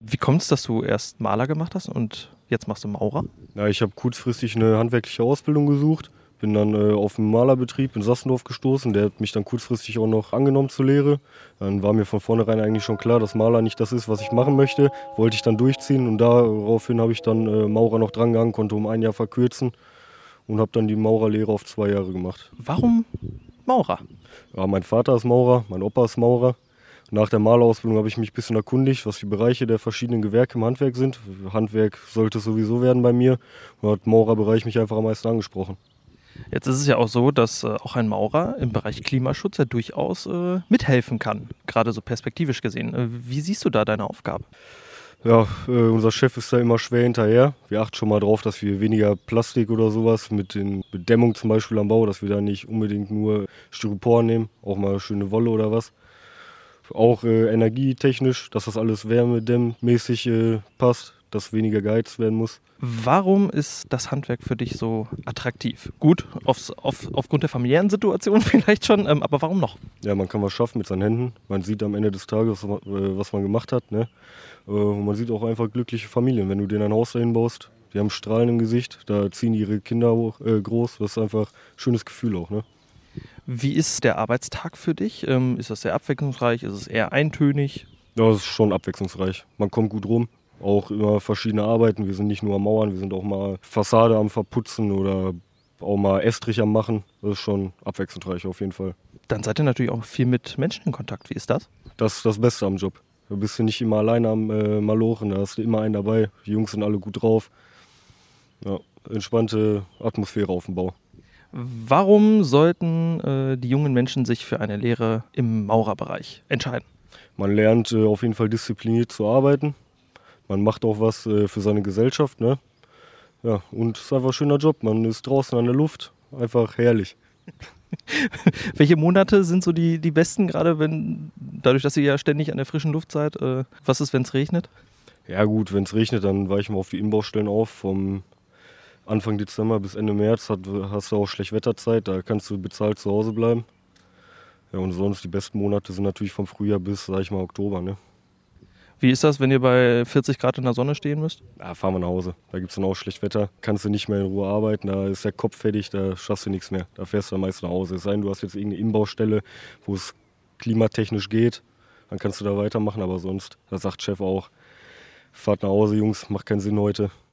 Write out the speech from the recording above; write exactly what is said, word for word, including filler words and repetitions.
Wie kommt es, dass du erst Maler gemacht hast und jetzt machst du Maurer? Ja, ich habe kurzfristig eine handwerkliche Ausbildung gesucht, bin dann äh, auf einen Malerbetrieb in Sassendorf gestoßen. Der hat mich dann kurzfristig auch noch angenommen zur Lehre. Dann war mir von vornherein eigentlich schon klar, dass Maler nicht das ist, was ich machen möchte. Wollte ich dann durchziehen und daraufhin habe ich dann äh, Maurer noch drangehangen, konnte um ein Jahr verkürzen und habe dann die Maurerlehre auf zwei Jahre gemacht. Warum Maurer? Ja, mein Vater ist Maurer, mein Opa ist Maurer. Nach der Malerausbildung habe ich mich ein bisschen erkundigt, was die Bereiche der verschiedenen Gewerke im Handwerk sind. Handwerk sollte es sowieso werden bei mir. Und hat Maurerbereich mich einfach am meisten angesprochen. Jetzt ist es ja auch so, dass äh, auch ein Maurer im Bereich Klimaschutz ja durchaus äh, mithelfen kann, gerade so perspektivisch gesehen. Äh, wie siehst du da deine Aufgabe? Ja, äh, unser Chef ist da immer schwer hinterher. Wir achten schon mal drauf, dass wir weniger Plastik oder sowas mit den Bedämmung zum Beispiel am Bau, dass wir da nicht unbedingt nur Styropor nehmen, auch mal schöne Wolle oder was. Auch äh, energietechnisch, dass das alles wärmedämmmäßig äh, passt, dass weniger geheizt werden muss. Warum ist das Handwerk für dich so attraktiv? Gut, aufs, auf, aufgrund der familiären Situation vielleicht schon, ähm, aber warum noch? Ja, man kann was schaffen mit seinen Händen. Man sieht am Ende des Tages, was man, äh, was man gemacht hat. Ne? Äh, und man sieht auch einfach glückliche Familien. Wenn du denen ein Haus dahin baust, die haben Strahlen im Gesicht, da ziehen ihre Kinder hoch, äh, groß. Das ist einfach ein schönes Gefühl auch. Ne? Wie ist der Arbeitstag für dich? Ähm, ist das sehr abwechslungsreich? Ist es eher eintönig? Ja, das ist schon abwechslungsreich. Man kommt gut rum. Auch immer verschiedene Arbeiten. Wir sind nicht nur am Mauern, wir sind auch mal Fassade am Verputzen oder auch mal Estrich am Machen. Das ist schon abwechslungsreich auf jeden Fall. Dann seid ihr natürlich auch viel mit Menschen in Kontakt. Wie ist das? Das ist das Beste am Job. Da bist du nicht immer alleine am äh, Malochen, da hast du immer einen dabei. Die Jungs sind alle gut drauf. Ja, entspannte Atmosphäre auf dem Bau. Warum sollten äh, die jungen Menschen sich für eine Lehre im Maurerbereich entscheiden? Man lernt äh, auf jeden Fall diszipliniert zu arbeiten. Man macht auch was äh, für seine Gesellschaft. Ne? Ja, und es ist einfach ein schöner Job. Man ist draußen an der Luft. Einfach herrlich. Welche Monate sind so die, die besten, gerade wenn, dadurch, dass ihr ja ständig an der frischen Luft seid? Äh, was ist, wenn es regnet? Ja gut, wenn es regnet, dann weichen wir auf die Inbaustellen auf. Vom Anfang Dezember bis Ende März hat, hast du auch Schlechtwetterzeit. Da kannst du bezahlt zu Hause bleiben. Ja, und sonst die besten Monate sind natürlich vom Frühjahr bis, sag ich mal, Oktober. Ne? Wie ist das, wenn ihr bei vierzig Grad in der Sonne stehen müsst? Ja, fahren wir nach Hause. Da gibt es dann auch Schlechtwetter. Kannst du nicht mehr in Ruhe arbeiten. Da ist der Kopf fertig, da schaffst du nichts mehr. Da fährst du dann meist nach Hause. Es sei denn, du hast jetzt irgendeine Inbaustelle, wo es klimatechnisch geht. Dann kannst du da weitermachen. Aber sonst, da sagt Chef auch, fahrt nach Hause, Jungs, macht keinen Sinn heute.